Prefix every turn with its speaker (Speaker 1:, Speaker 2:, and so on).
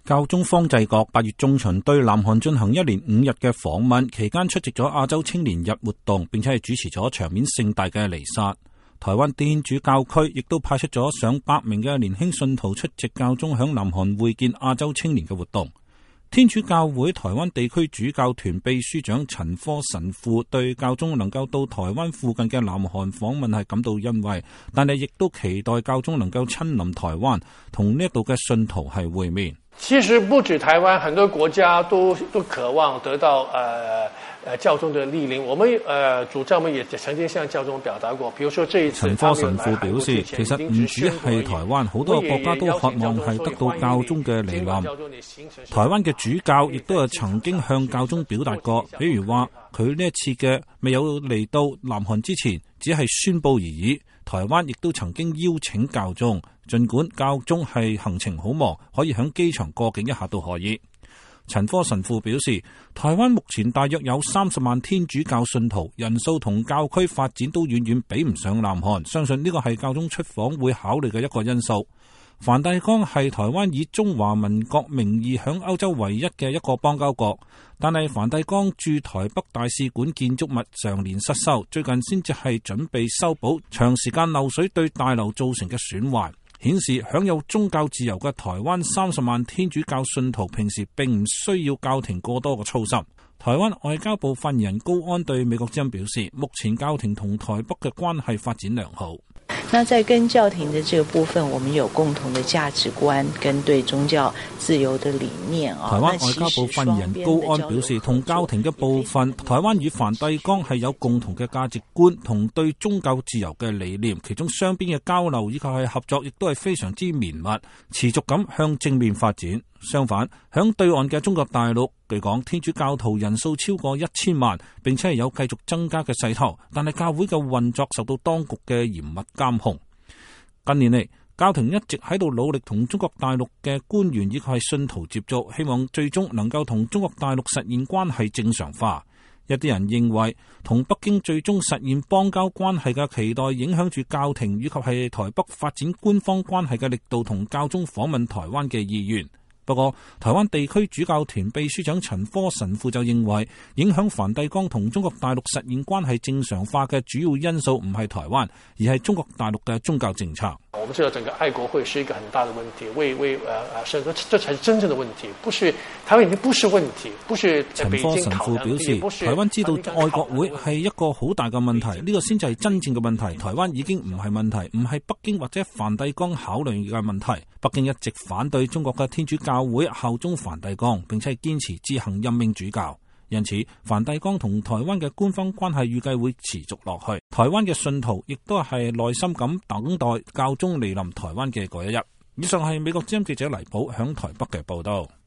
Speaker 1: 教宗方濟各8月中旬對南韓進行1連5日嘅訪問，期間出席咗亞洲青年日活動，並且係主持咗場面盛大嘅彌撒。台灣天主教區亦都派出咗上百名嘅年輕信徒出席教宗響南韓會見亞洲青年嘅活動。天主教會台灣地區主教團秘書長陳科神父對教宗能夠到台灣附近嘅南韓訪問係感到欣慰，但係亦都期待教宗能夠親臨台灣，同呢度嘅信徒係會面。
Speaker 2: 其實不止台灣，很多國家都渴望得到教宗的莅臨。我們主教們也曾經向教宗表達過，比如說這一次。
Speaker 1: 陳科神父表示，其實唔止係台灣，好多國家都渴望係得到教宗嘅莅臨。台灣嘅主教亦都有曾經向教宗表達過，比如話佢呢一次嘅未有嚟到南韓之前，只係宣佈而已。台灣亦都曾經邀請教宗，儘管教宗係行程好忙，可以響機場過境一下都可以。陳科神父表示，台灣目前大約有30萬天主教信徒，人數同教區發展都遠遠比唔上南韓，相信呢個係教宗出訪會考慮嘅一個因素。梵蒂岡係台灣以中華民國名義響歐洲唯一嘅一個邦交國，但係梵蒂岡駐台北大使館建築物常年失修，最近先至係準備修補長時間漏水對大樓造成嘅損壞，顯示享有宗教自由嘅台灣30萬天主教信徒平時並唔需要教廷過多嘅操心。台灣外交部發言人高安對美國之音表示，目前教廷同台北嘅關係發展良好。
Speaker 3: 那在跟教廷的這個部分，我們有共同的價值觀跟對宗教自由的理念啊。
Speaker 1: 台灣外交部發言人高安表示，同教廷嘅部分，台灣與梵蒂岡係有共同嘅價值觀同對宗教自由嘅理念，其中雙邊嘅交流以及係合作亦都係非常之綿密，持續咁向正面發展。相反，響對岸嘅中國大陸，據講天主教徒人數超過1000萬，並且係有繼續增加嘅勢頭，但係教會嘅運作受到當局嘅嚴密監控。近年嚟，教廷一直喺度努力同中國大陸嘅官員以及係信徒接觸，希望最終能夠同中國大陸實現關係正常化。一啲人認為，同北京最終實現邦交關係嘅期待，影響住教廷以及係台北發展官方關係嘅力度同教宗訪問台灣嘅意願。不過，台灣地區主教團秘書長陳科神父就認為，影響梵蒂岡同中國大陸實現關係正常化嘅主要因素唔係台灣，而係中國大陸嘅宗教政策。
Speaker 2: 我們知道整個愛國會是一個很大的問題，所以說這才是真正的問題，不是台灣已經不是問題，不是
Speaker 1: 陳科神父表示，台灣知道愛國會係一個好大嘅問題，呢個先至係真正嘅問題。台灣已經唔係問題，唔係北京或者梵蒂岡考慮嘅問題。北京一直反對中國嘅天主教會效忠梵蒂岡，並且係堅持自行任命主教。因此，梵蒂岡同台灣嘅官方關係預計會持續落去。台灣嘅信徒亦都係耐心咁等待教宗莅臨台灣嘅嗰一日。以上係美國之音記者黎寶響台北嘅報道。